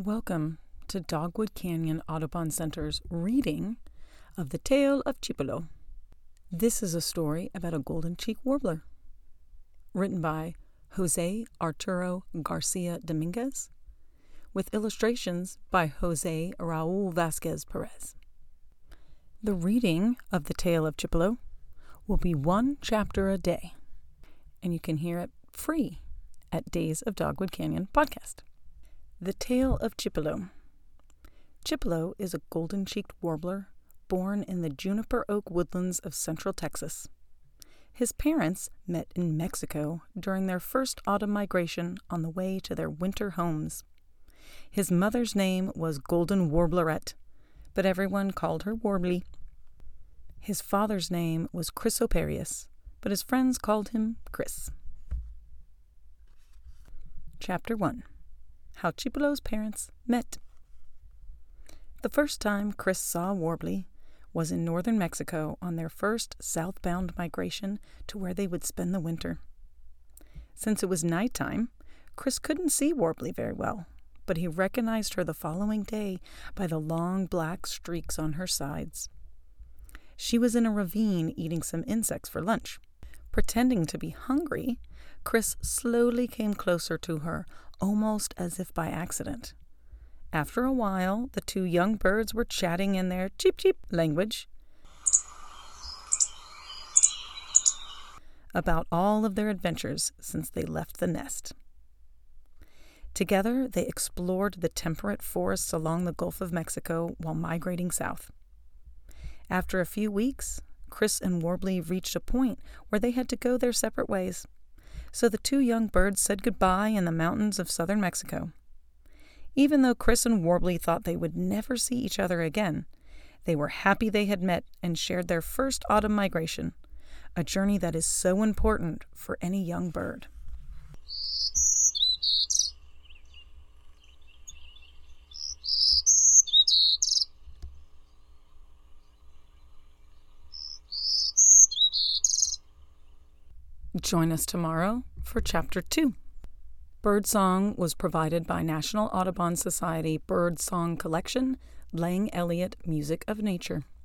Welcome to Dogwood Canyon Audubon Center's reading of The Tale of Chipolo. This is a story about a golden-cheek warbler, written by Jose Arturo Garcia Dominguez, with illustrations by Jose Raul Vasquez Perez. The reading of The Tale of Chipolo will be one chapter a day, and you can hear it free at Days of Dogwood Canyon podcast. The Tale of Chipolo. Chipolo is a golden-cheeked warbler born in the juniper oak woodlands of central Texas. His parents met in Mexico during their first autumn migration on the way to their winter homes. His mother's name was Golden Warblerette, but everyone called her Warbly. His father's name was Chrysoperius, but his friends called him Chris. Chapter 1. How Chipolo's parents met. The first time Chris saw Warbly was in northern Mexico on their first southbound migration to where they would spend the winter. Since it was nighttime, Chris couldn't see Warbly very well, but he recognized her the following day by the long black streaks on her sides. She was in a ravine eating some insects for lunch. Pretending to be hungry, Chris slowly came closer to her, almost as if by accident. After a while, the two young birds were chatting in their cheep-cheep language about all of their adventures since they left the nest. Together, they explored the temperate forests along the Gulf of Mexico while migrating south. After a few weeks, Chris and Warbly reached a point where they had to go their separate ways. So the two young birds said goodbye in the mountains of southern Mexico. Even though Chris and Warbly thought they would never see each other again, they were happy they had met and shared their first autumn migration, a journey that is so important for any young bird. Join us tomorrow for Chapter 2. Birdsong was provided by National Audubon Society Birdsong Collection, Lang Elliott Music of Nature.